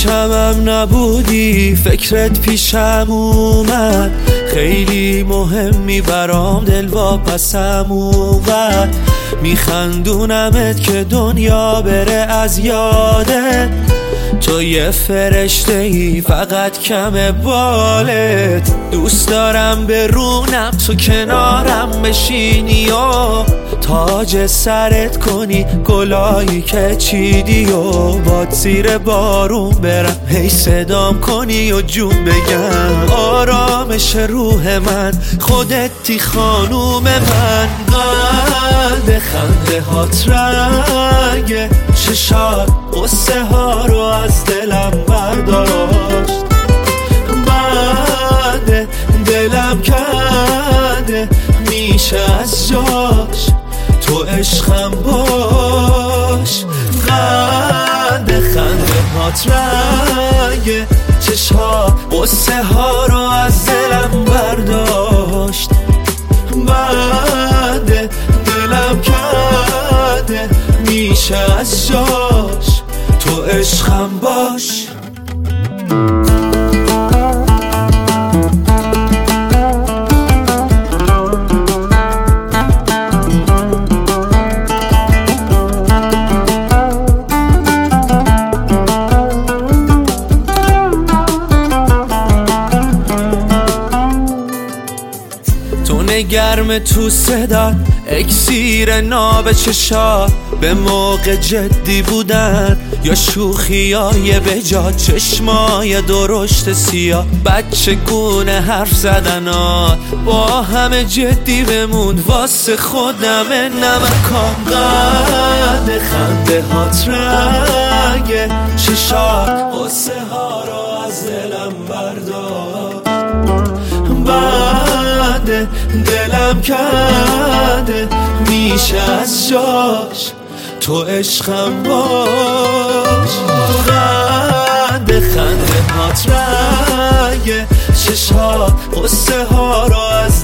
پیشمم نبودی فکرت پیشم اومد، خیلی مهمی برام دل واپسم اومد. میخندونمت که دنیا بره از یادت، تو یه فرشته ای فقط کم بالت. دوست دارم برونم تو کنارم بشینی و تاج سرت کنی گلایی که چیدی و باد زیر بارون برم هی صدام کنی و جون بگم. آرامش روح من خودتی خانوم من، قلب خنده هات رنگ چشات قصه ها رو از دلم برداشت. بعد دلم کرده میشه از جاش، تو عشقم باش. قد خنده هات رنگ چشات قصه ها رو از دلم برداشت. بعد دلم کرده میشه از جاش، تو عشقم باش. گرم تو صدا اکسیر ناب چشا، به موقع جدی بودن یا شوخیای بجا، چشمای درشت سیاه بچه گونه حرف زدنات، با همه جدی بمون واسه خودم نمکان. قد خنده هات رنگ چشات قصه ها رو از دلم بردار. بعد دلم کرده میشه از جاش، تو عشقم باش. قد خنده هات رنگ چشات قصه ها رو از